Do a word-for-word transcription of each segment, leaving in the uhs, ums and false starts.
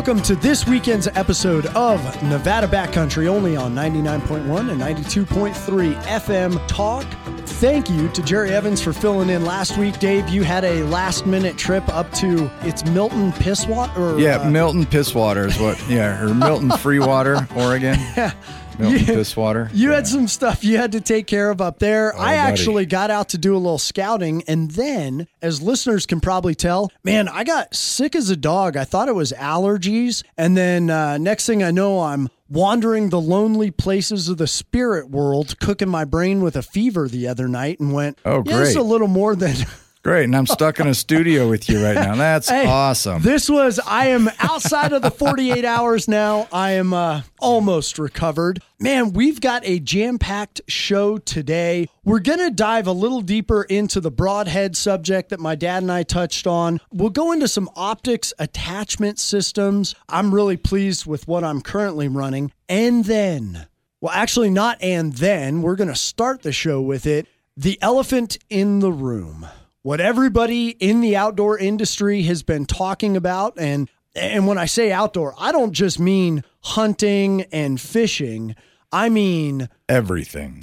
welcome to this weekend's episode of Nevada Backcountry, only on ninety-nine point one and ninety-two point three F M Talk. Thank you to Jerry Evans for filling in last week. Dave, you had a last-minute trip up to, it's Milton Pisswater? Yeah, uh, Milton Pisswater is what, yeah, or Milton Freewater, Oregon. Yeah. Milton you, Pisswater. You yeah. had some stuff you had to take care of up there. Oh, I buddy. actually got out to do a little scouting, and then, as listeners can probably tell, man, I got sick as a dog. I thought it was allergies, and then uh, next thing I know, I'm wandering the lonely places of the spirit world, cooking my brain with a fever the other night, and went, oh, yeah, this is great. a little more than... Great, and I'm stuck in a studio with you right now. That's hey, awesome. This was, I am outside of the forty-eight hours now. I am uh, almost recovered. Man, we've got a jam-packed show today. We're going to dive a little deeper into the broadhead subject that my dad and I touched on. We'll go into some optics attachment systems. I'm really pleased with what I'm currently running. And then, well, actually not and then, we're going to start the show with it. The elephant in the room. What everybody in the outdoor industry has been talking about. And, and when I say outdoor, I don't just mean hunting and fishing. I mean everything.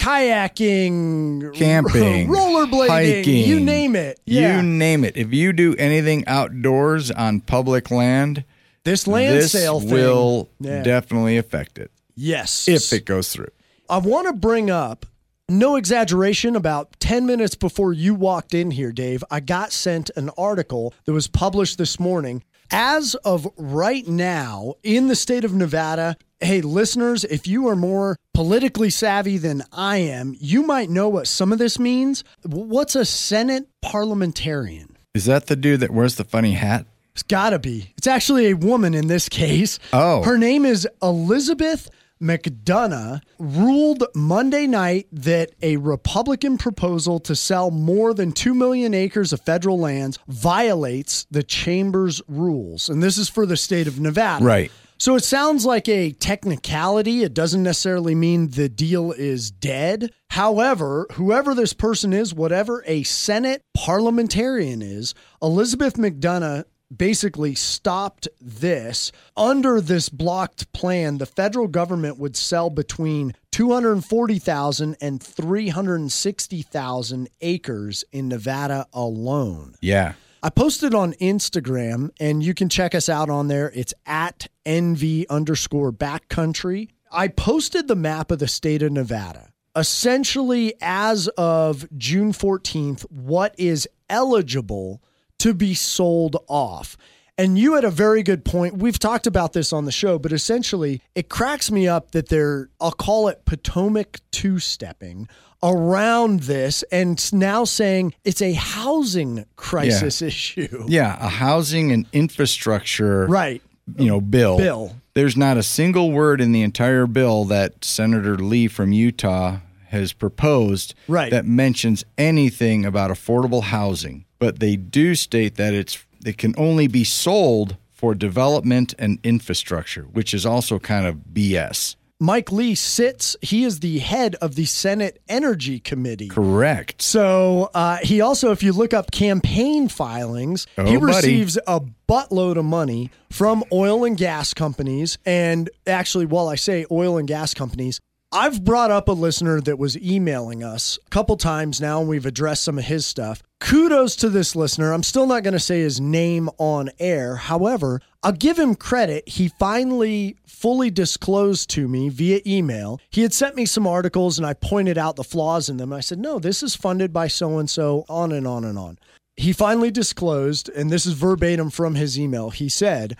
Kayaking, camping, rollerblading, hiking, you name it. Yeah. You name it. If you do anything outdoors on public land, this land this sale thing will yeah. definitely affect it. Yes. If it goes through. I want to bring up, no exaggeration, about ten minutes before you walked in here, Dave, I got sent an article that was published this morning. As of right now, in the state of Nevada, hey, listeners, if you are more politically savvy than I am, you might know what some of this means. What's a Senate parliamentarian? Is that the dude that wears the funny hat? It's gotta be. It's actually a woman in this case. Oh. Her name is Elizabeth McDonough. Ruled Monday night that a Republican proposal to sell more than two million acres of federal lands violates the chamber's rules. And this is for the state of Nevada. Right. So it sounds like a technicality. It doesn't necessarily mean the deal is dead. However, whoever this person is, whatever a Senate parliamentarian is, Elizabeth McDonough basically stopped this. Under this blocked plan, the federal government would sell between two hundred forty thousand and three hundred sixty thousand acres in Nevada alone. Yeah. I posted on Instagram, and you can check us out on there. It's at NV underscore backcountry. I posted the map of the state of Nevada. Essentially, as of June fourteenth, what is eligible to be sold off. And you had a very good point. We've talked about this on the show, but essentially it cracks me up that they're, I'll call it Potomac two-stepping around this and now saying it's a housing crisis yeah. issue. Yeah, a housing and infrastructure right. you know, bill. Bill. There's not a single word in the entire bill that Senator Lee from Utah has proposed right. that mentions anything about affordable housing. But they do state that it's it can only be sold for development and infrastructure, which is also kind of B S. Mike Lee sits, he is the head of the Senate Energy Committee. Correct. So uh, he also, if you look up campaign filings, oh, he buddy. receives a buttload of money from oil and gas companies. And actually, while I say oil and gas companies, I've brought up a listener that was emailing us a couple times now, and we've addressed some of his stuff. Kudos to this listener. I'm still not going to say his name on air. However, I'll give him credit. He finally fully disclosed to me via email. He had sent me some articles, and I pointed out the flaws in them. I said, no, this is funded by so-and-so, on and on and on. He finally disclosed, and this is verbatim from his email. He said,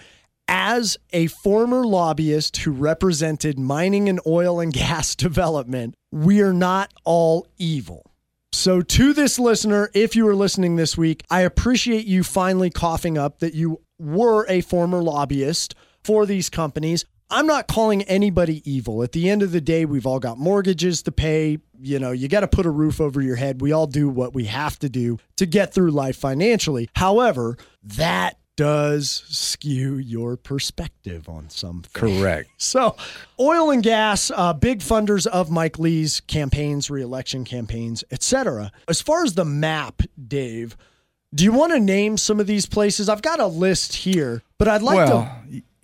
as a former lobbyist who represented mining and oil and gas development, we are not all evil. So to this listener, if you were listening this week, I appreciate you finally coughing up that you were a former lobbyist for these companies. I'm not calling anybody evil. At the end of the day, we've all got mortgages to pay. You know, you got to put a roof over your head. We all do what we have to do to get through life financially. However, that does skew your perspective on something. Correct. So oil and gas, uh, big funders of Mike Lee's campaigns, re-election campaigns, et cetera. As far as the map, Dave, do you want to name some of these places? I've got a list here, but I'd like well, to...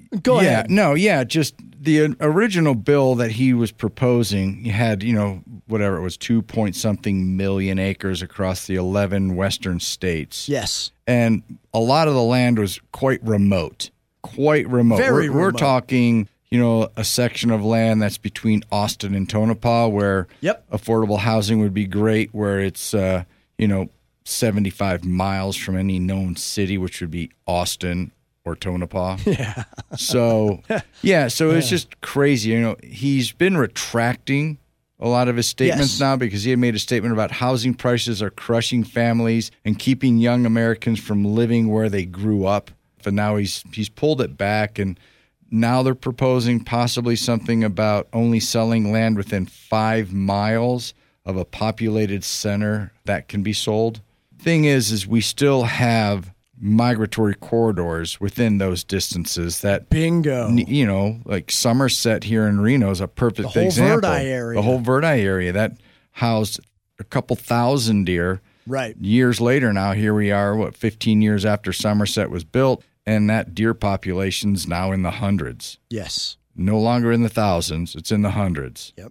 Go yeah, ahead. No, yeah, just the original bill that he was proposing, you had, you know, whatever it was, two point something million acres across the eleven western states. Yes. And a lot of the land was quite remote, quite remote. Very we're, we're remote. talking, you know, a section of land that's between Austin and Tonopah where Yep. affordable housing would be great, where it's, uh, you know, seventy-five miles from any known city, which would be Austin or Tonopah. Yeah. So, yeah, so it's just crazy. You know, he's been retracting a lot of his statements Yes. now because he had made a statement about housing prices are crushing families and keeping young Americans from living where they grew up. But now he's he's pulled it back, and now they're proposing possibly something about only selling land within five miles of a populated center that can be sold. Thing is, is we still have migratory corridors within those distances that, Bingo. you know, like Somerset here in Reno is a perfect The whole example. Verdi area. The whole Verdi area that housed a couple thousand deer. Right. Years later now, here we are, what, fifteen years after Somerset was built, and that deer population's now in the hundreds. Yes. No longer in the thousands, it's in the hundreds. Yep.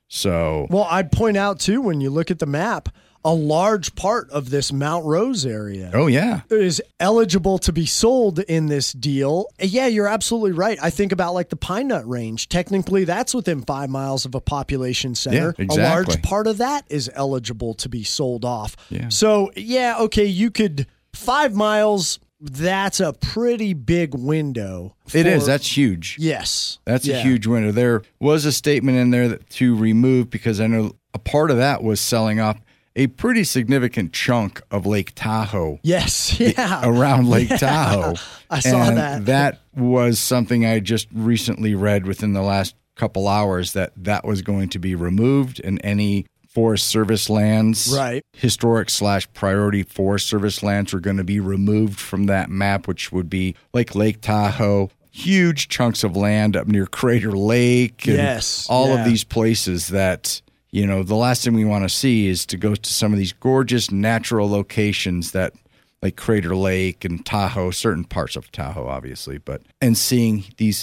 So, Well, I'd point out, too, when you look at the map, a large part of this Mount Rose area oh yeah. is eligible to be sold in this deal. Yeah, you're absolutely right. I think about like the Pine Nut Range. Technically, that's within five miles of a population center. Yeah, A large exactly. part of that is eligible to be sold off. Yeah. So, yeah, okay, you could, five miles, that's a pretty big window. It is. for- That's huge. Yes. That's Yeah. a huge window. There was a statement in there that, to remove, because I know a part of that was selling off a pretty significant chunk of Lake Tahoe Yes. Yeah. around Lake Tahoe. I saw And that. That was something I just recently read within the last couple hours, that that was going to be removed, and any Forest Service lands, Right. historic slash priority Forest Service lands, were going to be removed from that map, which would be like Lake Tahoe, huge chunks of land up near Crater Lake, and Yes, all yeah. of these places that, you know, the last thing we want to see is to go to some of these gorgeous natural locations that, like Crater Lake and Tahoe, certain parts of Tahoe, obviously, but, and seeing these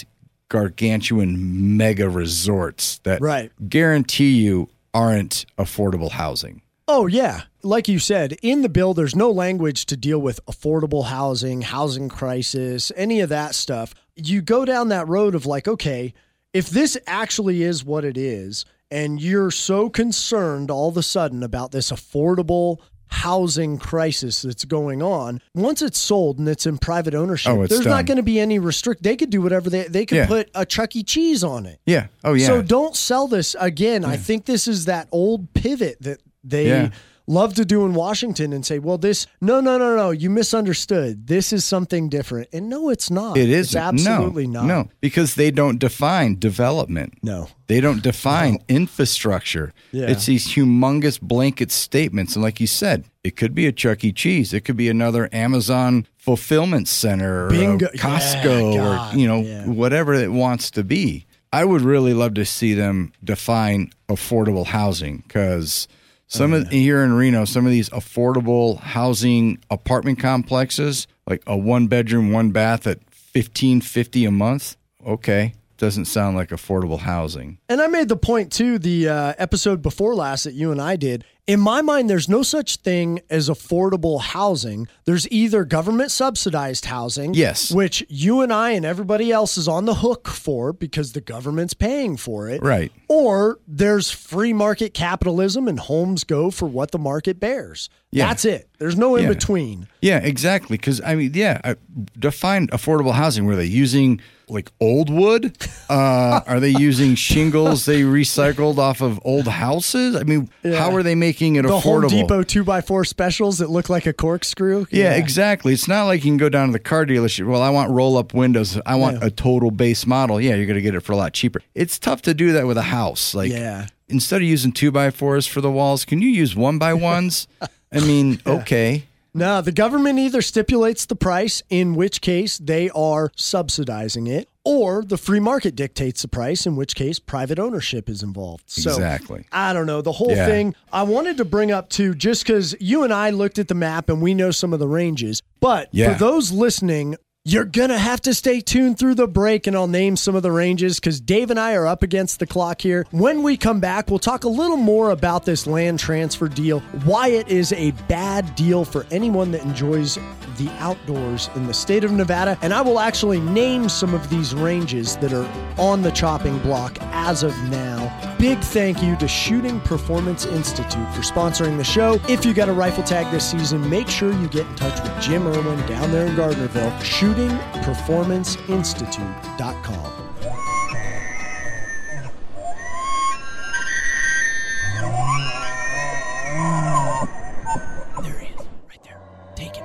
gargantuan mega resorts that Right. guarantee you aren't affordable housing. Oh, yeah. Like you said, in the bill, there's no language to deal with affordable housing, housing crisis, any of that stuff. You go down that road of like, okay, if this actually is what it is, and you're so concerned all of a sudden about this affordable housing crisis that's going on, once it's sold and it's in private ownership, Oh, it's there's done. not going to be any restrict. They could do whatever they, they could Yeah. put a Chuck E. Cheese on it. Yeah. Oh, yeah. So don't sell this again. I think this is that old pivot that they Yeah. love to do in Washington and say, well, this, no, no, no, no, you misunderstood. This is something different. And no, it's not. It It's isn't. absolutely no, not. No, because they don't define development. No. They don't define infrastructure. Yeah. It's these humongous blanket statements. And like you said, it could be a Chuck E. Cheese. It could be another Amazon fulfillment center or Bingo. a Costco Yeah, God, or, you know, yeah. whatever it wants to be. I would really love to see them define affordable housing, because some Oh, of here in Reno, some of these affordable housing apartment complexes, like a one bedroom, one bath at fifteen fifty a month. Okay. Doesn't sound like affordable housing. And I made the point too, the uh, episode before last that you and I did. In my mind, there's no such thing as affordable housing. There's either government subsidized housing, Yes. which you and I and everybody else is on the hook for because the government's paying for it. Right. Or there's free market capitalism and homes go for what the market bears. Yeah. That's it. There's no in Yeah. between. Yeah, exactly. Because, I mean, yeah, I define affordable housing. Were they using like old wood? Uh, are they using shingles they recycled off of old houses? I mean, Yeah. how are they making it The affordable? Home Depot two by four specials that look like a corkscrew. Yeah, exactly. It's not like you can go down to the car dealership. Well, I want roll-up windows. I want Yeah. a total base model. Yeah, you're going to get it for a lot cheaper. It's tough to do that with a house. Like, Yeah. instead of using two by fours for the walls, can you use one by ones? I mean, okay. No, the government either stipulates the price, in which case they are subsidizing it, or the free market dictates the price, in which case private ownership is involved. So, Exactly. I don't know. The whole Yeah. thing, I wanted to bring up too, just because you and I looked at the map and we know some of the ranges. But Yeah. for those listening, You're going to have to stay tuned through the break, and I'll name some of the ranges because Dave and I are up against the clock here. When we come back, we'll talk a little more about this land transfer deal, why it is a bad deal for anyone that enjoys the outdoors in the state of Nevada, and I will actually name some of these ranges that are on the chopping block as of now. Big thank you to Shooting Performance Institute for sponsoring the show. If you got a rifle tag this season, make sure you get in touch with Jim Irwin down there in Gardnerville. shooting performance institute dot com. There he is, right there. Take it.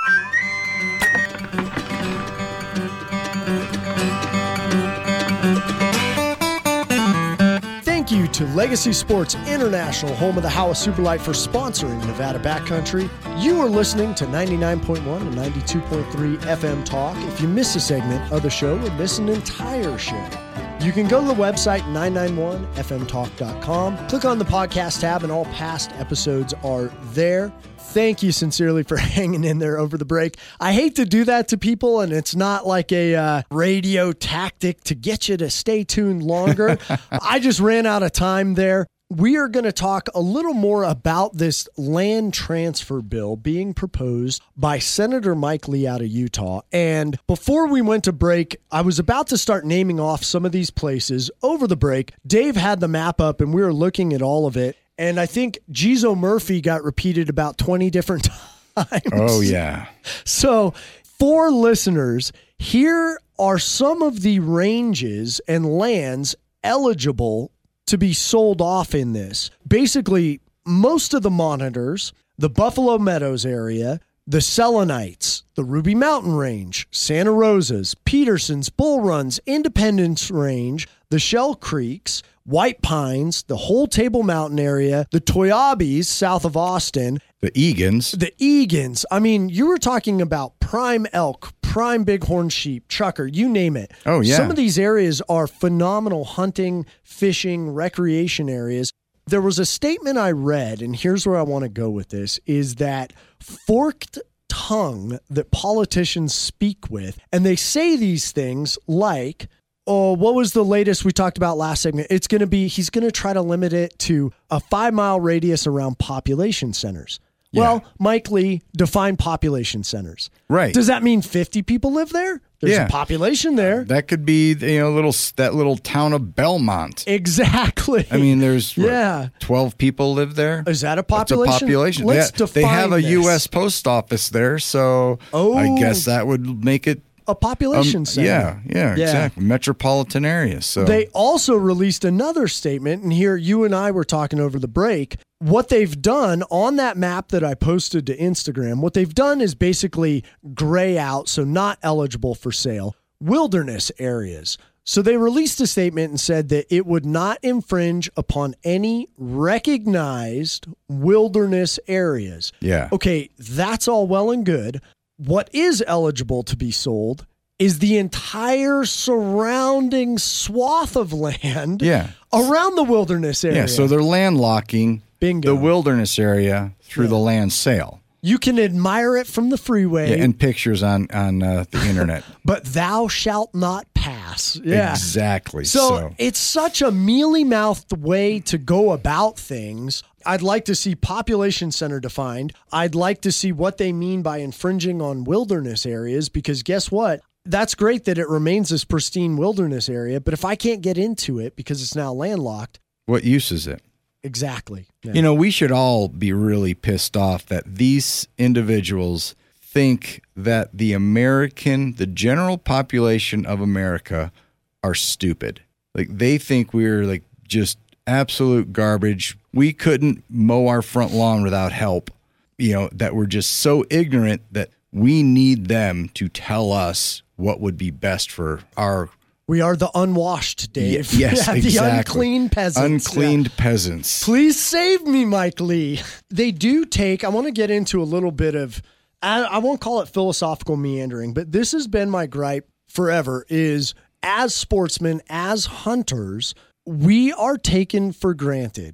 Thank you to Legacy Sports International, home of the Howa Superlight, for sponsoring Nevada Backcountry. You are listening to ninety-nine point one and ninety-two point three F M Talk. If you miss a segment of the show or miss an entire show, you can go to the website nine ninety-one f m talk dot com. Click on the podcast tab and all past episodes are there. Thank you sincerely for hanging in there over the break. I hate to do that to people, and it's not like a uh, radio tactic to get you to stay tuned longer. I just ran out of time there. We are going to talk a little more about this land transfer bill being proposed by Senator Mike Lee out of Utah. And before we went to break, I was about to start naming off some of these places. Over the break, Dave had the map up and we were looking at all of it. And I think Jizo Murphy got repeated about twenty different times. Oh, yeah. So for listeners, here are some of the ranges and lands eligible to be sold off in this. Basically, most of the monitors, the Buffalo Meadows area, the Selenites, the Ruby Mountain Range, Santa Rosa's, Peterson's, Bull Run's, Independence Range, the Shell Creeks, White Pines, the whole Table Mountain area, the Toyabis south of Austin, the Egan's, the Egan's. I mean, you were talking about prime elk, prime bighorn sheep, chucker, you name it. Oh, yeah. Some of these areas are phenomenal hunting, fishing, recreation areas. There was a statement I read, and here's where I want to go with this, is that forked tongue that politicians speak with, and they say these things like, oh, what was the latest we talked about last segment? It's going to be, he's going to try to limit it to a five mile radius around population centers. Yeah. Well, Mike Lee, define population centers. Right. Does that mean fifty people live there? There's Yeah. a population there. That could be, you know, little that little town of Belmont. Exactly. I mean, there's what, yeah. twelve people live there. Is that a That's population? a population. Let's they, define they have a this. U S post office there, so Oh. I guess that would make it a population um, center. Yeah, yeah, Yeah. exactly. Metropolitan area. So They also released another statement, and here you and I were talking over the break. What they've done on that map that I posted to Instagram, what they've done is basically gray out, so not eligible for sale, wilderness areas. So they released a statement and said that it would not infringe upon any recognized wilderness areas. yeah. Okay, that's all well and good. What is eligible to be sold is the entire surrounding swath of land Yeah. around the wilderness area. Yeah, so they're landlocking Bingo. the wilderness area through Yeah. the land sale. You can admire it from the freeway, Yeah, and pictures on on uh, the internet. but thou shalt not pass. Yeah. Exactly. So, So, it's such a mealy-mouthed way to go about things. I'd like to see population center defined. I'd like to see what they mean by infringing on wilderness areas, because guess what? That's great that it remains this pristine wilderness area, but if I can't get into it because it's now landlocked, what use is it? exactly. Yeah. You know, we should all be really pissed off that these individuals think that the American, the general population of America are stupid. Like they think we're like just absolute garbage. We couldn't mow our front lawn without help. You know, that we're just so ignorant that we need them to tell us what would be best for our We are the unwashed, Dave. Ye- yes, Yeah, exactly. The unclean peasants. uncleaned Yeah. peasants. Please save me, Mike Lee. They do take, I want to get into a little bit of, I, I won't call it philosophical meandering, but this has been my gripe forever is as sportsmen, as hunters, we are taken for granted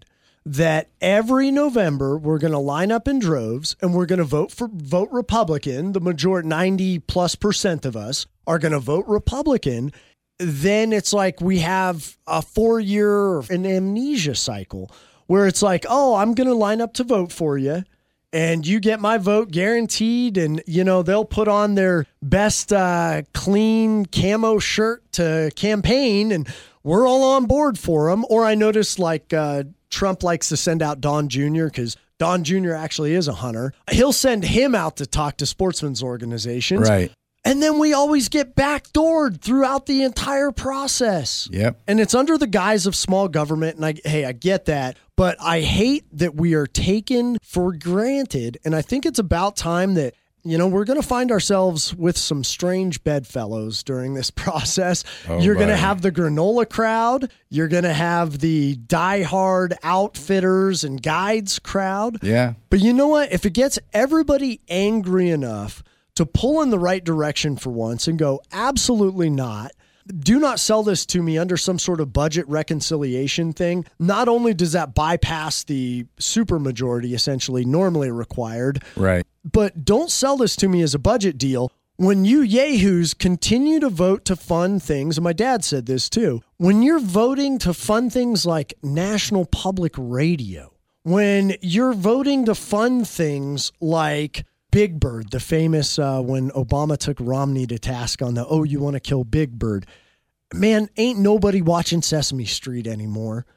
that every November we're going to line up in droves and we're going to vote for vote Republican. The majority, ninety plus percent of us are going to vote Republican. Then it's like we have a four-year an amnesia cycle where it's like, oh, I'm going to line up to vote for you. And you get my vote guaranteed. And, you know, they'll put on their best uh, clean camo shirt to campaign and we're all on board for them. Or I noticed like uh, Trump likes to send out Don Junior because Don Junior actually is a hunter. He'll send him out to talk to sportsmen's organizations. Right. And then we always get backdoored throughout the entire process. Yep. And it's under the guise of small government. And I, hey, I get that. But I hate that we are taken for granted. And I think it's about time that, you know, we're going to find ourselves with some strange bedfellows during this process. Oh, You're going to buddy. have the granola crowd. You're going to have the diehard outfitters and guides crowd. Yeah. But you know what? If it gets everybody angry enough to pull in the right direction for once and go, absolutely not. Do not sell this to me under some sort of budget reconciliation thing. Not only does that bypass the supermajority essentially normally required, Right. but don't sell this to me as a budget deal. When you yahoos continue to vote to fund things, and my dad said this too, when you're voting to fund things like National Public Radio, when you're voting to fund things like Big Bird, the famous uh, when Obama took Romney to task on the, oh, you want to kill Big Bird. Man, ain't nobody watching Sesame Street anymore.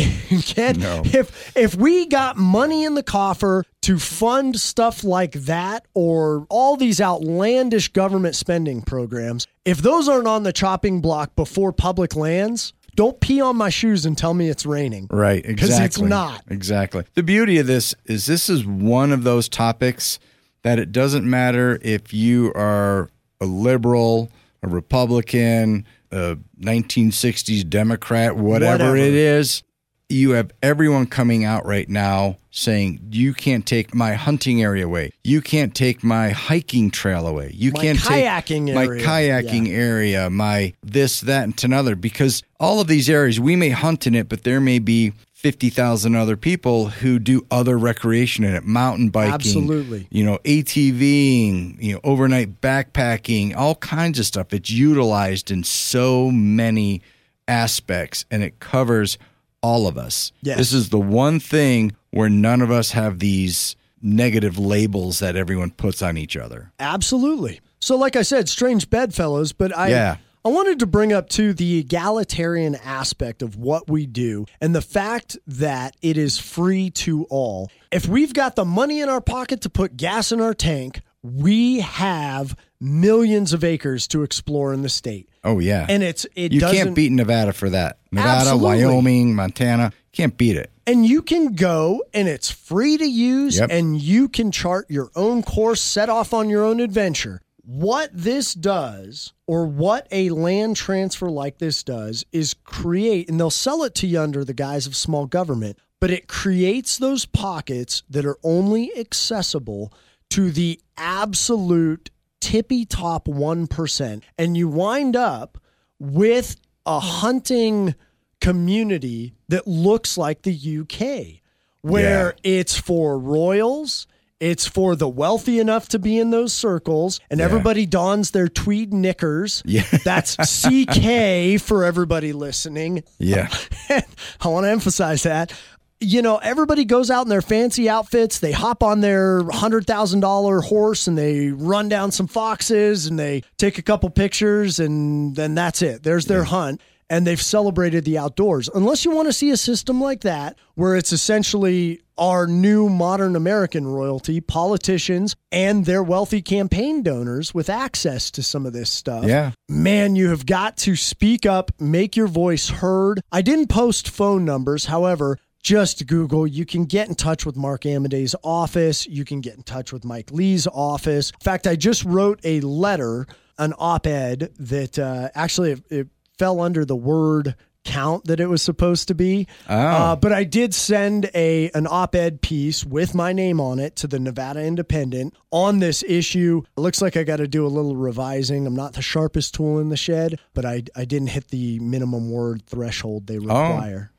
Ken, No. If if we got money in the coffer to fund stuff like that or all these outlandish government spending programs, if those aren't on the chopping block before public lands, don't pee on my shoes and tell me it's raining. Right. Exactly. Because it's not. Exactly. The beauty of this is this is one of those topics that it doesn't matter if you are a liberal, a Republican, a nineteen sixties Democrat, whatever, Whatever. it is. You have everyone coming out right now saying, you can't take my hunting area away. You can't take my hiking trail away. You My can't kayaking take area. my kayaking Yeah. area, my this, that, and another. Because all of these areas, we may hunt in it, but there may be fifty thousand other people who do other recreation in it, mountain biking, Absolutely. you know, ATVing, you know, overnight backpacking, all kinds of stuff. It's utilized in so many aspects and it covers all of us. Yes. This is the one thing where none of us have these negative labels that everyone puts on each other. Absolutely. So like I said, strange bedfellows, but I Yeah. I wanted to bring up too the egalitarian aspect of what we do and the fact that it is free to all. If we've got the money in our pocket to put gas in our tank, we have millions of acres to explore in the state. Oh yeah. And it's it you doesn't can't beat Nevada for that. Nevada, Absolutely. Wyoming, Montana, can't beat it. And you can go and it's free to use Yep. and you can chart your own course, set off on your own adventure. What this does, or what a land transfer like this does, is create, and they'll sell it to you under the guise of small government, but it creates those pockets that are only accessible to the absolute tippy top one percent. And you wind up with a hunting community that looks like the U K, where it's for royals. It's for the wealthy enough to be in those circles, and Yeah. everybody dons their tweed knickers. Yeah. That's C K for everybody listening. Yeah. I want to emphasize that. You know, everybody goes out in their fancy outfits. They hop on their one hundred thousand dollars horse and they run down some foxes and they take a couple pictures and then that's it. There's their hunt. And they've celebrated the outdoors. Unless you want to see a system like that, where it's essentially our new modern American royalty, politicians, and their wealthy campaign donors with access to some of this stuff. Yeah. Man, you have got to speak up, make your voice heard. I didn't post phone numbers. However, just Google. You can get in touch with Mark Amadei's office. You can get in touch with Mike Lee's office. In fact, I just wrote a letter, an op-ed that uh, actually it, it fell under the word count that it was supposed to be. Oh. Uh, but I did send a an op-ed piece with my name on it to the Nevada Independent on this issue. It looks like I got to do a little revising. I'm not the sharpest tool in the shed, but I, I didn't hit the minimum word threshold they require. Oh.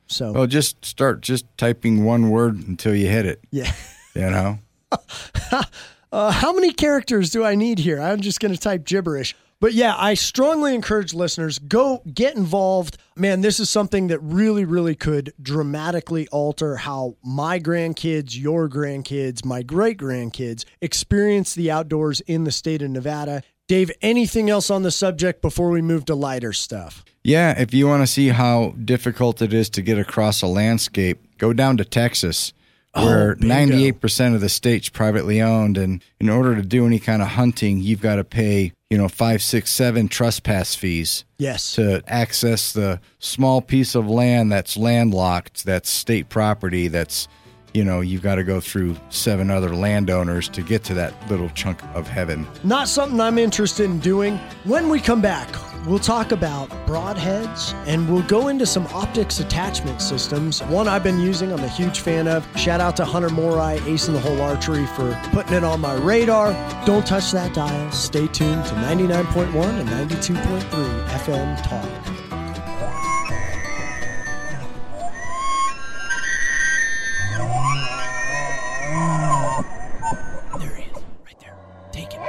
So, Well, just start just typing one word until you hit it. yeah. You know? uh, how many characters do I need here? I'm just going to type gibberish. But yeah, I strongly encourage listeners, go get involved. Man, this is something that really, really could dramatically alter how my grandkids, your grandkids, my great-grandkids experience the outdoors in the state of Nevada. Dave, anything else on the subject before we move to lighter stuff? Yeah, if you want to see how difficult it is to get across a landscape, go down to Texas, where Oh, bingo. ninety-eight percent of the state's privately owned. And in order to do any kind of hunting, you've got to pay, you know, five, six, seven trespass fees Yes. to access the small piece of land that's landlocked, that's state property, that's, you know, you've got to go through seven other landowners to get to that little chunk of heaven. Not something I'm interested in doing. When we come back, we'll talk about broadheads and we'll go into some optics attachment systems. One I've been using, I'm a huge fan of. Shout out to Hunter Morai, Ace in the Hole Archery, for putting it on my radar. Don't touch that dial. Stay tuned to ninety-nine point one and ninety-two point three F M Talk. There he is, right there. Take it.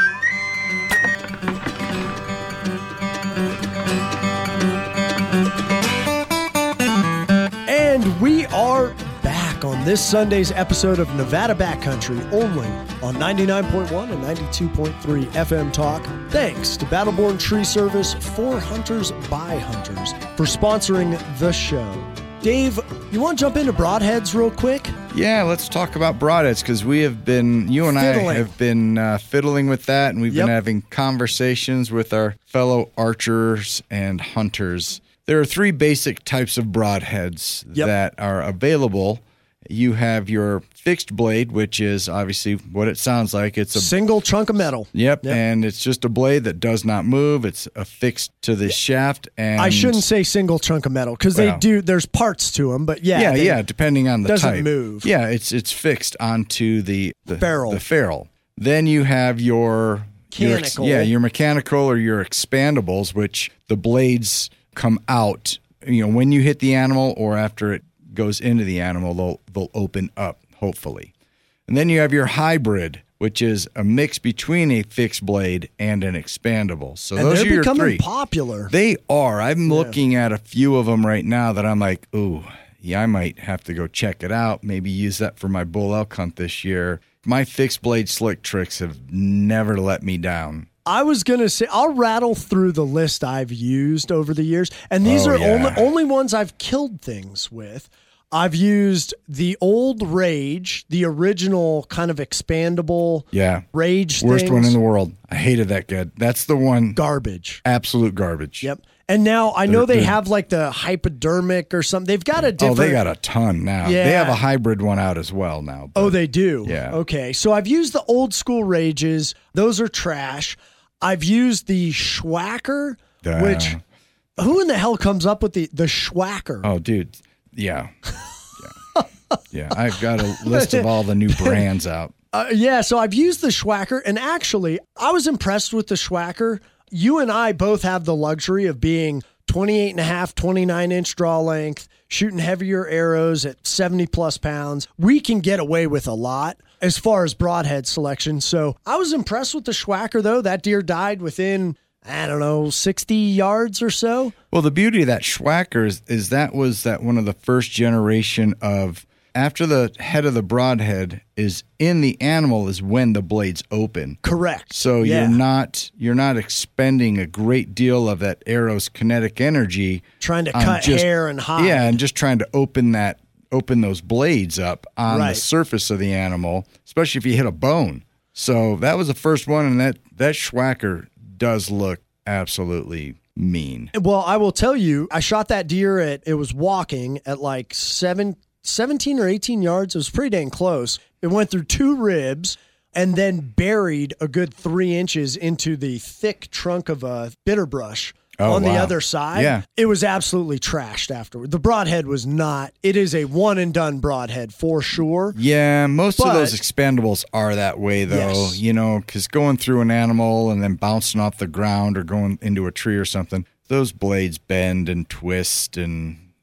And we are back on this Sunday's episode of Nevada Backcountry, only on ninety-nine point one and ninety-two point three F M Talk. Thanks to Battleborn Tree Service for Hunters by Hunters for sponsoring the show. Dave, you want to jump into broadheads real quick? Yeah, let's talk about broadheads, because we have been, you and Fiddling. I have been uh, fiddling with that, and we've Yep. been having conversations with our fellow archers and hunters. There are three basic types of broadheads Yep. that are available. You have your fixed blade, which is obviously what it sounds like. It's a Single chunk of metal. Yep, Yep. and it's just a blade that does not move. It's affixed to the shaft, and I shouldn't say single chunk of metal because they Well. do. There's parts to them, but yeah, Yeah, they- yeah, depending on the doesn't type. move. Yeah, it's it's fixed onto the the Ferrule. The ferrule. Then you have your your ex- Mechanical. yeah, your mechanical or your expandables, which the blades come out. You know, when you hit the animal or after it goes into the animal, they'll they'll open up, hopefully. And then you have your hybrid, which is a mix between a fixed blade and an expandable. So and those they're are your becoming three. popular. They are. I'm looking at a few of them right now that I'm like, ooh, yeah, I might have to go check it out. Maybe use that for my bull elk hunt this year. My fixed blade slick tricks have never let me down. I was going to say, I'll rattle through the list I've used over the years. And these Oh, are yeah. only, only ones I've killed things with. I've used the old Rage, the original kind of expandable Yeah. Rage Worst things. one in the world. I hated that good. That's the one. Garbage. Absolute garbage. Yep. And now I know They're- they they're- have like the hypodermic or something. They've got a different. Oh, they got a ton now. Yeah. They have a hybrid one out as well now. Oh, but- they do? Yeah. Okay. So I've used the old school Rages. Those are trash. I've used the Schwacker, Duh. which who in the hell comes up with the, the Schwacker? Oh, dude. Yeah. Yeah. Yeah. I've got a list of all the new brands out. Uh, yeah, so I've used the Schwacker, and actually, I was impressed with the Schwacker. You and I both have the luxury of being twenty-eight and a half, twenty-nine inch draw length, shooting heavier arrows at seventy plus pounds. We can get away with a lot as far as broadhead selection. So I was impressed with the Schwacker, though. That deer died within, I don't know, sixty yards or so. Well, the beauty of that Schwacker is, is that was that one of the first generation of, after the head of the broadhead is in the animal is when the blade's open. Correct. So Yeah. you're not you're not expending a great deal of that arrow's kinetic energy Trying to on cut just- hair and hide. Yeah, and just trying to open that open those blades up on Right. the surface of the animal, especially if you hit a bone. So that was the first one, and that that Schwacker does look absolutely mean. Well, I will tell you, I shot that deer at, it was walking at like seven, seventeen or eighteen yards. It was pretty dang close. It went through two ribs and then buried a good three inches into the thick trunk of a bitter brush Oh, on the wow. other side. Yeah. It was absolutely trashed afterward. The broadhead was not, it is a one and done broadhead for sure. Yeah, most But- of those expendables are that way, though. Yes. You know, because going through an animal and then bouncing off the ground or going into a tree or something, those blades bend and twist, and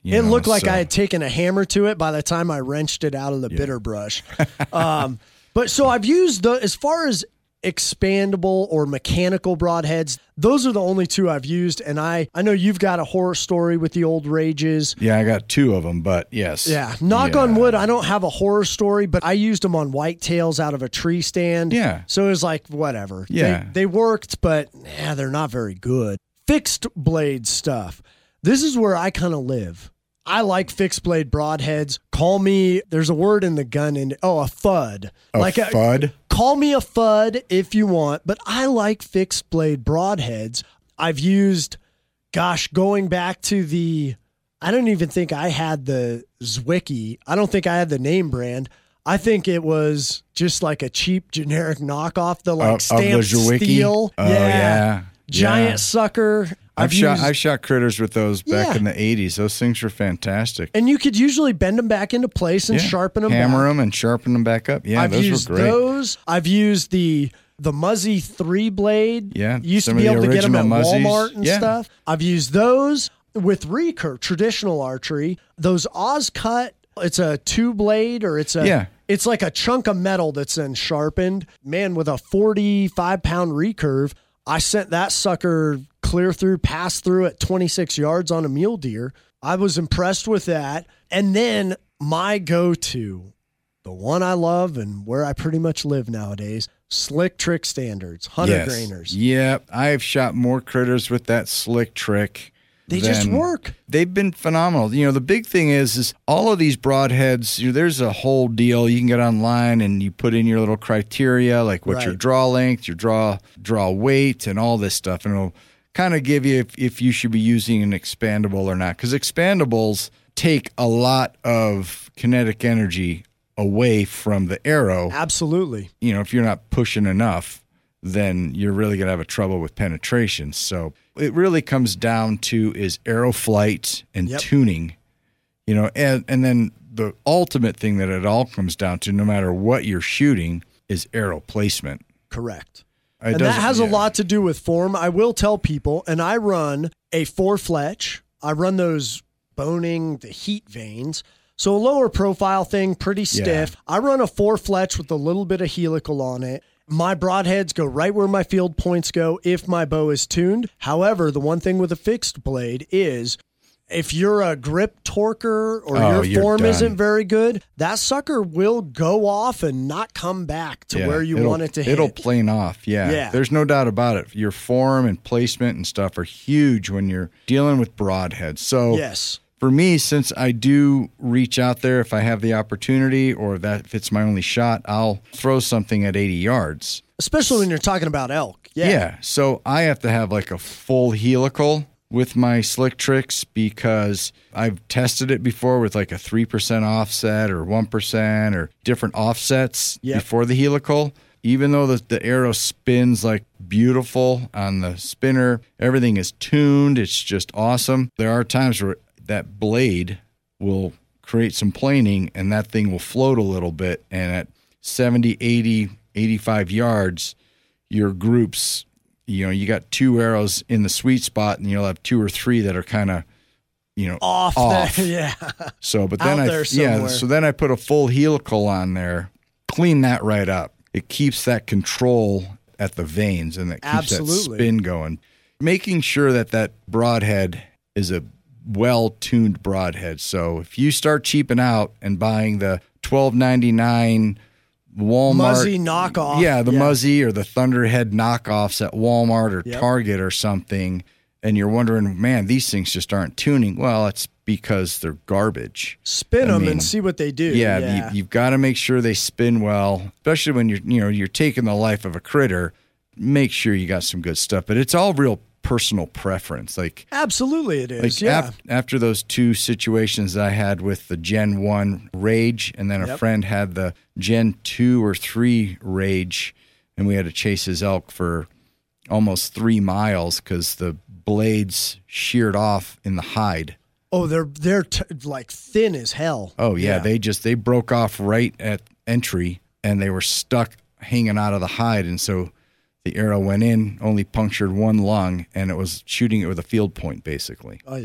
You it know, looked like so. I had taken a hammer to it by the time I wrenched it out of the Yeah. bitter brush. um, but so I've used the, as far as expandable or mechanical broadheads, those are the only two I've used. And I, I know you've got a horror story with the old Rages. Yeah, I got two of them, but yes. Yeah. Knock Yeah. on wood, I don't have a horror story, but I used them on whitetails out of a tree stand. Yeah. So it was like, whatever. Yeah. They, they worked, but yeah, they're not very good. Fixed blade stuff. This is where I kind of live. I like fixed blade broadheads. Call me, there's a word in the gun, in, oh, a FUD. A like FUD? A, call me a FUD if you want, but I like fixed blade broadheads. I've used, gosh, going back to the, I don't even think I had the Zwicky. I don't think I had the name brand. I think it was just like a cheap generic knockoff, the like Of- of the stamped Zwicky? steel. Oh, yeah. Giant Yeah. sucker. I've, shot used- I've shot critters with those back Yeah. in the eighties. Those things were fantastic. And you could usually bend them back into place and Yeah. sharpen them Hammer back. them and sharpen them back up. Yeah, I've those used were great. those. I've used the the Muzzy three blade. Yeah, You used to some be of the able to get them at original Muzzies. Walmart and Yeah. stuff. I've used those with recurve, traditional archery. Those Ozcut, it's a two blade or it's a Yeah. it's like a chunk of metal that's then sharpened. Man, with a forty-five pound recurve, I sent that sucker clear through, pass through at twenty-six yards on a mule deer. I was impressed with that. And then my go-to, the one I love and where I pretty much live nowadays, Slick Trick Standards, hunter Yes. grainers. Yeah, I've shot more critters with that Slick Trick. They just than- work. They've been phenomenal. You know, the big thing is, is all of these broadheads, you know, there's a whole deal. You can get online and you put in your little criteria, like what your Right. draw length, your draw draw weight, and all this stuff. And it'll kind of give you if, if you should be using an expandable or not. Because expandables take a lot of kinetic energy away from the arrow. Absolutely. You know, if you're not pushing enough, then you're really going to have a trouble with penetration. So it really comes down to is arrow flight and Yep. tuning, you know, and, and then the ultimate thing that it all comes down to, no matter what you're shooting, is arrow placement. Correct. It And that doesn't- has a yeah. lot to do with form. I will tell people, and I run a four fletch. I run those boning, the heat veins. So a lower profile thing, pretty stiff. I run a four fletch with a little bit of helical on it. My broadheads go right where my field points go if my bow is tuned. However, the one thing with a fixed blade is if you're a grip torquer or Oh, your you're form done. isn't very good, that sucker will go off and not come back to Yeah, where you it'll- want it to hit. It'll plane off. Yeah. Yeah. There's no doubt about it. Your form and placement and stuff are huge when you're dealing with broadheads. So Yes. for me, since I do reach out there if I have the opportunity or that if it's my only shot, I'll throw something at eighty yards. Especially when you're talking about elk. Yeah. Yeah. So I have to have like a full helical with my Slick Tricks because I've tested it before with like a three percent offset or one percent or different offsets Yep. before the helical. Even though the, the arrow spins like beautiful on the spinner, everything is tuned. It's just awesome. There are times where that blade will create some planing and that thing will float a little bit. And at seventy, eighty, eighty-five yards, your groups, you know, you got two arrows in the sweet spot and you'll have two or three that are kind of, you know, Off. off. The, yeah. So, but then Out I, there yeah, somewhere. so then I put a full helical on there, clean that right up. It keeps that control at the veins and that keeps Absolutely. that spin going. Making sure that that broadhead is a well-tuned broadhead. So if you start cheaping out and buying the twelve ninety-nine Walmart Muzzy knockoff. yeah, the Yeah. Muzzy or the Thunderhead knockoffs at Walmart or Yep. Target or something, and you're wondering, man, these things just aren't tuning. Well, it's because they're garbage. Spin I them mean, and see what they do. Yeah, Yeah. You, you've got to make sure they spin well, especially when you're you know you're taking the life of a critter. Make sure you got some good stuff, but it's all real personal preference. Like Absolutely it is. like yeah. af- after those two situations I had with the Gen one Rage, and then a Yep. friend had the Gen two or three Rage, and we had to chase his elk for almost three miles because the blades sheared off in the hide. oh, they're they're t- like thin as hell. Oh yeah, they just they broke off right at entry, and they were stuck hanging out of the hide, and so the arrow went in, only punctured one lung, and it was shooting it with a field point basically. Oh yeah.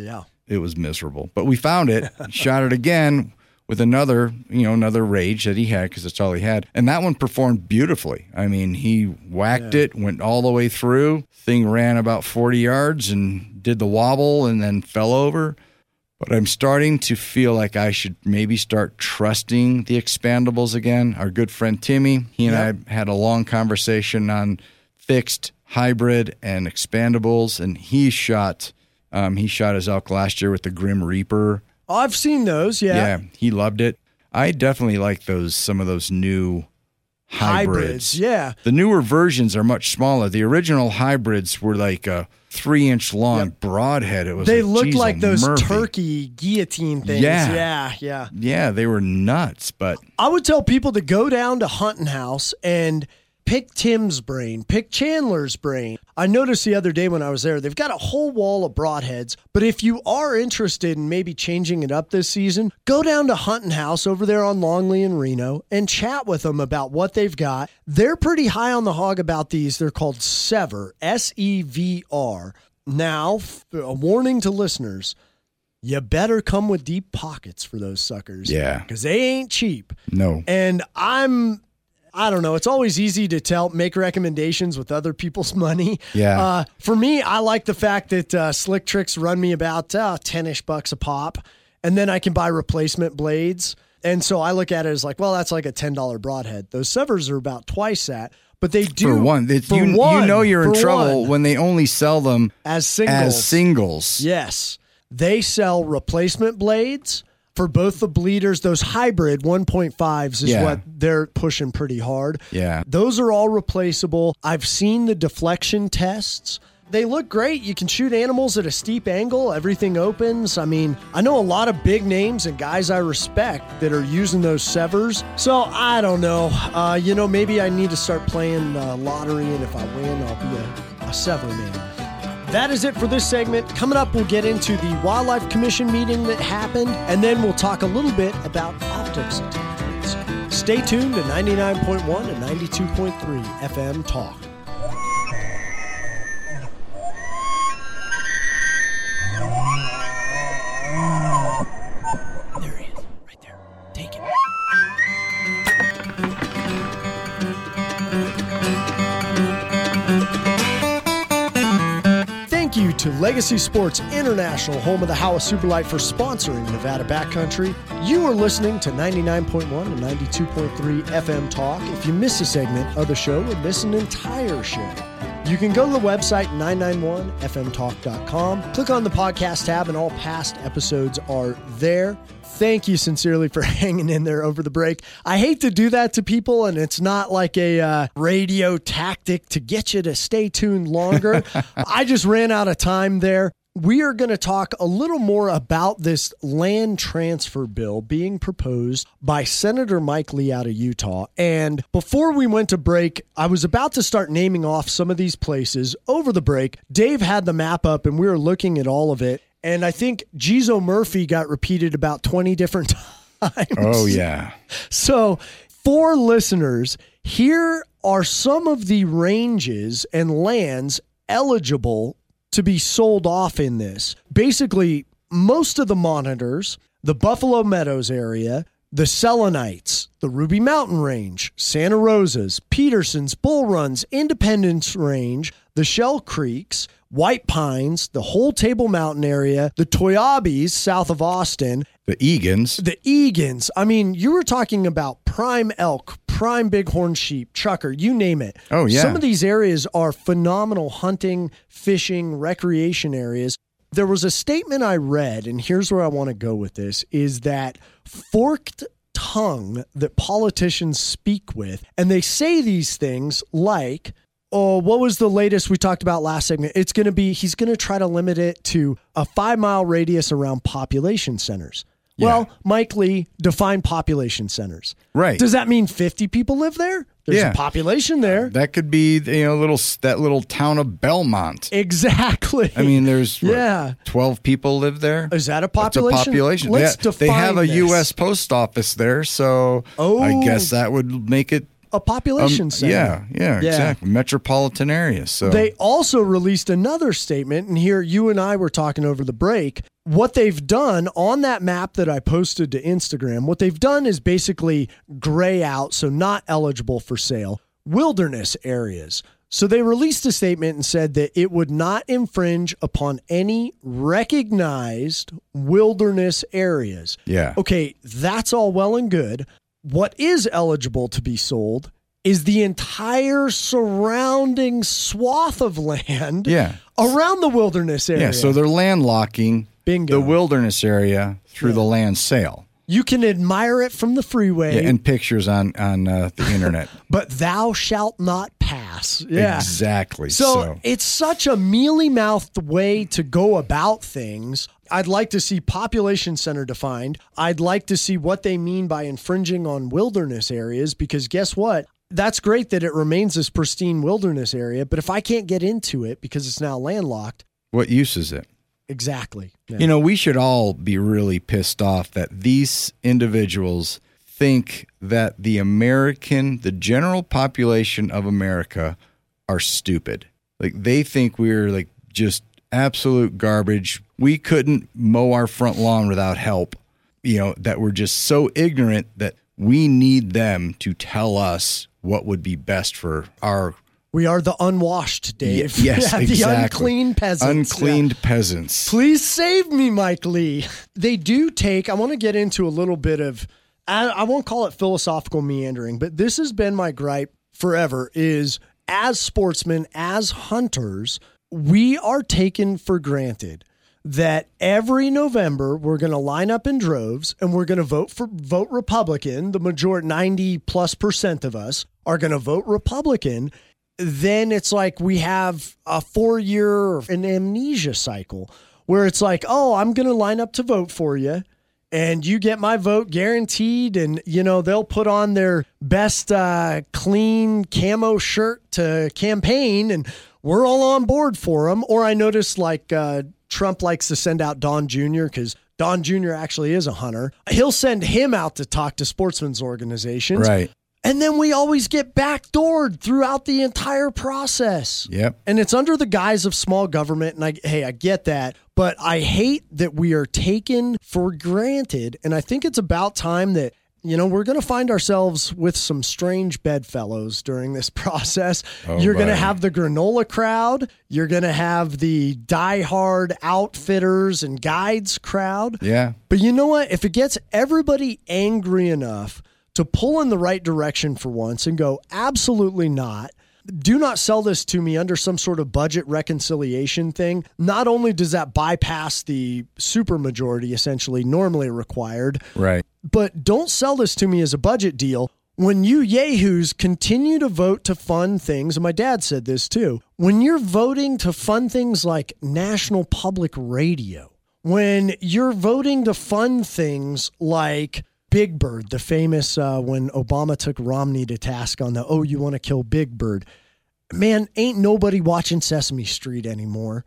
it was miserable. But we found it, shot it again with another, you know, another rage that he had because that's all he had. And that one performed beautifully. I mean, he whacked Yeah. it, went all the way through. Thing ran about forty yards and did the wobble and then fell over. But I'm starting to feel like I should maybe start trusting the expandables again. Our good friend Timmy, he and Yep. I had a long conversation on fixed, hybrid, and expandables, and he shot um, he shot his elk last year with the Grim Reaper. Oh, I've seen those. Yeah. Yeah, he loved it. I definitely like those some of those new hybrids. Hybrids, yeah. The newer versions are much smaller. The original hybrids were like a three inch long Yep. broadhead. It was They like, look geez, like oh, those Murphy. turkey guillotine things. Yeah. Yeah, yeah. Yeah, they were nuts, but I would tell people to go down to Hunting House and pick Tim's brain, pick Chandler's brain. I noticed the other day when I was there, they've got a whole wall of broadheads. But if you are interested in maybe changing it up this season, go down to Hunting House over there on Longley and Reno and chat with them about what they've got. They're pretty high on the hog about these. They're called Sever, S E V R. Now, a warning to listeners, you better come with deep pockets for those suckers. Yeah. Because they ain't cheap. no. And I'm, I don't know, it's always easy to tell, make recommendations with other people's money. Yeah. Uh, for me, I like the fact that uh, Slick Tricks run me about uh, ten-ish bucks a pop, and then I can buy replacement blades. And so I look at it as like, well, that's like a ten dollar broadhead. Those Severs are about twice that, but they do. For one, it, for you, one, you know you're in for trouble one. when they only sell them As singles. as singles. Yes. They sell replacement blades for both the bleeders. Those hybrid one point fives is Yeah. what they're pushing pretty hard. Yeah. Those are all replaceable. I've seen the deflection tests. They look great. You can shoot animals at a steep angle. Everything opens. I mean, I know a lot of big names and guys I respect that are using those Severs. So I don't know. Uh, you know, maybe I need to start playing uh, lottery, and if I win, I'll be a, a Sever man. That is it for this segment. Coming up, we'll get into the Wildlife Commission meeting that happened, and then we'll talk a little bit about optics attachments. Stay tuned to ninety-nine point one and ninety-two point three F M Talk. There he is, right there. Take it. Thank you to Legacy Sports International, home of the Howa Superlight, for sponsoring Nevada Backcountry. You are listening to ninety-nine point one and ninety-two point three F M Talk. If you miss a segment of the show or miss an entire show, you can go to the website nine nine one f m talk dot com. Click on the podcast tab and all past episodes are there. Thank you sincerely for hanging in there over the break. I hate to do that to people, and it's not like a uh, radio tactic to get you to stay tuned longer. I just ran out of time there. We are going to talk a little more about this land transfer bill being proposed by Senator Mike Lee out of Utah. And before we went to break, I was about to start naming off some of these places. Over the break, Dave had the map up and we were looking at all of it. And I think Jizo Murphy got repeated about twenty different times. Oh, yeah. So for listeners, here are some of the ranges and lands eligible to be sold off in this. Basically, most of the monitors, the Buffalo Meadows area, the Selenites, the Ruby Mountain Range, Santa Rosa's, Peterson's, Bull Runs, Independence Range, the Shell Creeks, White Pines, the whole Table Mountain area, the Toyabis south of Austin, The Egan's. the Egan's. I mean, you were talking about prime elk, prime bighorn sheep, chucker, you name it. Oh, yeah. Some of these areas are phenomenal hunting, fishing, recreation areas. There was a statement I read, and here's where I want to go with this, is that forked tongue that politicians speak with, and they say these things like, oh, what was the latest we talked about last segment? It's going to be, he's going to try to limit it to a five mile radius around population centers. Yeah. Well, Mike Lee, define population centers. Right. Does that mean fifty people live there? There's Yeah. a population there. That could be, you know, little that little town of Belmont. Exactly. I mean, there's what, yeah. twelve people live there. Is that a That's a population? population. Let's yeah. define They have a this. U S post office there, so Oh. I guess that would make it a population Um, center. yeah, yeah, Yeah. exactly. Metropolitan area. So They also released another statement, and here you and I were talking over the break. What they've done on that map that I posted to Instagram, what they've done is basically gray out, so not eligible for sale, wilderness areas. So they released a statement and said that it would not infringe upon any recognized wilderness areas. yeah. Okay, that's all well and good. What is eligible to be sold is the entire surrounding swath of land Yeah. around the wilderness area. Yeah, so they're landlocking Bingo. the wilderness area through Yeah. the land sale. You can admire it from the freeway, Yeah, and pictures on on uh, the internet. but thou shalt not pass. Yeah. Exactly. So, So, it's such a mealy-mouthed way to go about things. I'd like to see population center defined. I'd like to see what they mean by infringing on wilderness areas, because guess what? That's great that it remains this pristine wilderness area, but if I can't get into it because it's now landlocked, what use is it? exactly. Yeah. You know, we should all be really pissed off that these individuals think that the American, the general population of America are stupid. Like they think we're like just absolute garbage. We couldn't mow our front lawn without help. You know, that we're just so ignorant that we need them to tell us what would be best for our We are the unwashed, Dave. Ye- yes, the exactly. unclean peasants. uncleaned Yeah. peasants. Please save me, Mike Lee. They do take, I want to get into a little bit of, I, I won't call it philosophical meandering, but this has been my gripe forever is as sportsmen, as hunters, we are taken for granted that every November we're going to line up in droves and we're going to vote for vote Republican. The majority, ninety plus percent of us are going to vote Republican. Then it's like we have a four-year an amnesia cycle where it's like, oh, I'm going to line up to vote for you, and you get my vote guaranteed, and, you know, they'll put on their best uh, clean camo shirt to campaign, and we're all on board for them. Or I noticed, like, uh, Trump likes to send out Don Junior because Don Junior actually is a hunter. He'll send him out to talk to sportsmen's organizations. Right. And then we always get backdoored throughout the entire process. Yep. And it's under the guise of small government. And I, hey, I get that. But I hate that we are taken for granted. And I think it's about time that, you know, we're going to find ourselves with some strange bedfellows during this process. Oh, You're going to buddy. have the granola crowd. You're going to have the diehard outfitters and guides crowd. Yeah. But you know what? If it gets everybody angry enough to pull in the right direction for once and go, absolutely not. Do not sell this to me under some sort of budget reconciliation thing. Not only does that bypass the supermajority essentially normally required, Right. but don't sell this to me as a budget deal. When you yahoos continue to vote to fund things, and my dad said this too, when you're voting to fund things like National Public Radio, when you're voting to fund things like Big Bird, the famous uh, when Obama took Romney to task on the, oh, you want to kill Big Bird. Man, ain't nobody watching Sesame Street anymore.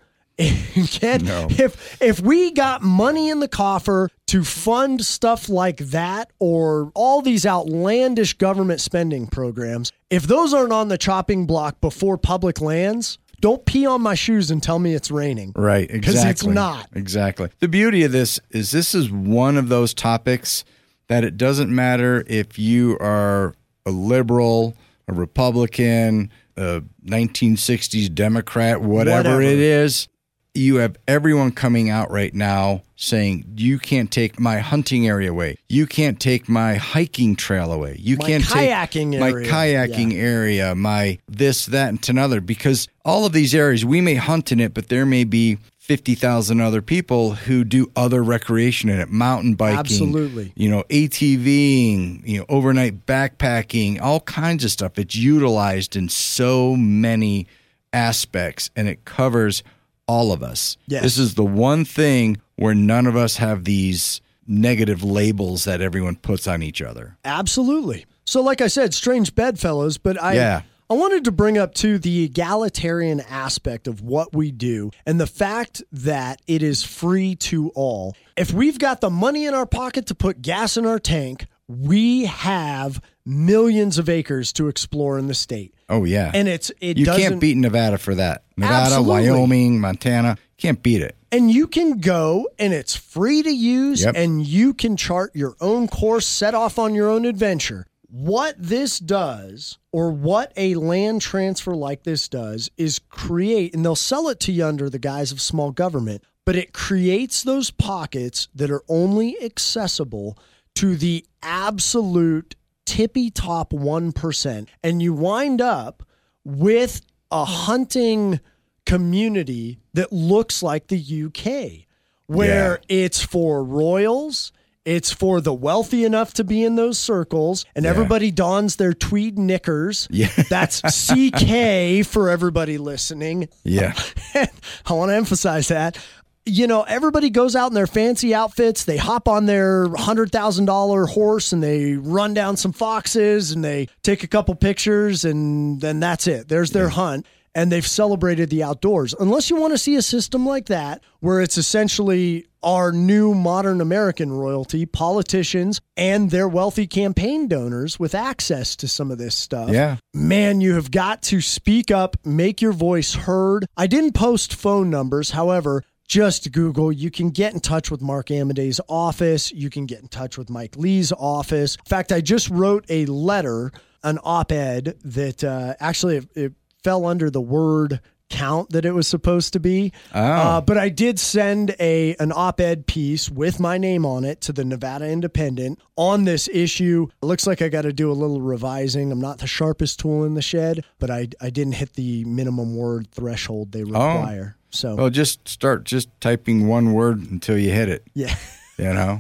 Kid, No. if if we got money in the coffer to fund stuff like that or all these outlandish government spending programs, if those aren't on the chopping block before public lands, don't pee on my shoes and tell me it's raining. Right. Because Exactly. it's not. Exactly. The beauty of this is this is one of those topics that it doesn't matter if you are a liberal, a Republican, a nineteen sixties Democrat, whatever, Whatever. it is. You have everyone coming out right now saying, you can't take my hunting area away. You can't take my hiking trail away. You My can't kayaking take area. my kayaking Yeah. area, my this, that, and another. Because all of these areas, we may hunt in it, but there may be fifty thousand other people who do other recreation in it, mountain biking, Absolutely. you know, ATVing, you know, overnight backpacking, all kinds of stuff. It's utilized in so many aspects, and it covers all of us. Yes. This is the one thing where none of us have these negative labels that everyone puts on each other. Absolutely. So like I said, strange bedfellows, but I Yeah. I wanted to bring up too the egalitarian aspect of what we do and the fact that it is free to all. If we've got the money in our pocket to put gas in our tank, we have millions of acres to explore in the state. Oh, yeah. And it's it you doesn't, can't beat Nevada for that. Nevada, Absolutely. Wyoming, Montana, can't beat it. And you can go, and it's free to use, Yep. and you can chart your own course, set off on your own adventure. What this does, or what a land transfer like this does, is create, and they'll sell it to you under the guise of small government, but it creates those pockets that are only accessible to the absolute tippy top one percent. And you wind up with a hunting community that looks like the U K, where Yeah. it's for royals, it's for the wealthy enough to be in those circles, and Yeah. everybody dons their tweed knickers. Yeah. That's C K for everybody listening. Yeah. I want to emphasize that. You know, everybody goes out in their fancy outfits. They hop on their one hundred thousand dollars horse and they run down some foxes and they take a couple pictures, and then that's it. There's their hunt. And they've celebrated the outdoors. Unless you want to see a system like that, where it's essentially our new modern American royalty, politicians, and their wealthy campaign donors with access to some of this stuff. Yeah. Man, you have got to speak up, make your voice heard. I didn't post phone numbers. However, just Google. You can get in touch with Mark Amadei's office. You can get in touch with Mike Lee's office. In fact, I just wrote a letter, an op-ed that uh, actually it, it fell under the word count that it was supposed to be. Oh. Uh, but I did send a an op-ed piece with my name on it to the Nevada Independent on this issue. It looks like I got to do a little revising. I'm not the sharpest tool in the shed, but I, I didn't hit the minimum word threshold they require. Oh. So, Well, just start just typing one word until you hit it. yeah. You know?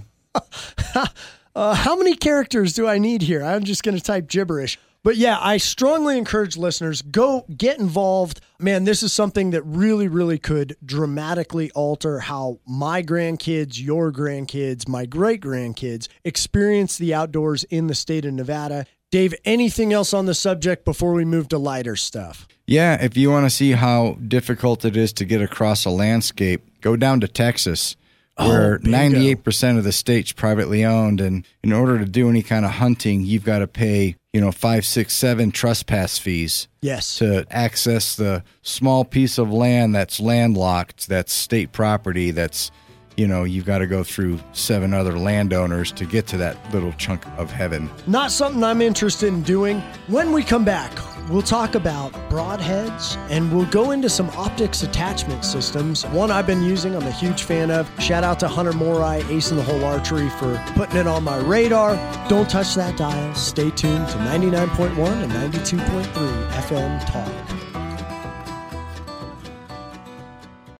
uh, how many characters do I need here? I'm just going to type gibberish. But yeah, I strongly encourage listeners, go get involved. Man, this is something that really, really could dramatically alter how my grandkids, your grandkids, my great-grandkids experience the outdoors in the state of Nevada. Dave, anything else on the subject before we move to lighter stuff? Yeah, if you want to see how difficult it is to get across a landscape, go down to Texas, where Oh, bingo. ninety-eight percent of the state's privately owned. And in order to do any kind of hunting, you've got to pay, you know, five, six, seven trespass fees Yes. to access the small piece of land that's landlocked, that's state property, that's, you know, you've got to go through seven other landowners to get to that little chunk of heaven. Not something I'm interested in doing. When we come back, we'll talk about broadheads and we'll go into some optics attachment systems. One I've been using, I'm a huge fan of. Shout out to Hunter Morai, Ace in the Hole Archery, for putting it on my radar. Don't touch that dial. Stay tuned to ninety-nine point one and ninety-two point three F M Talk.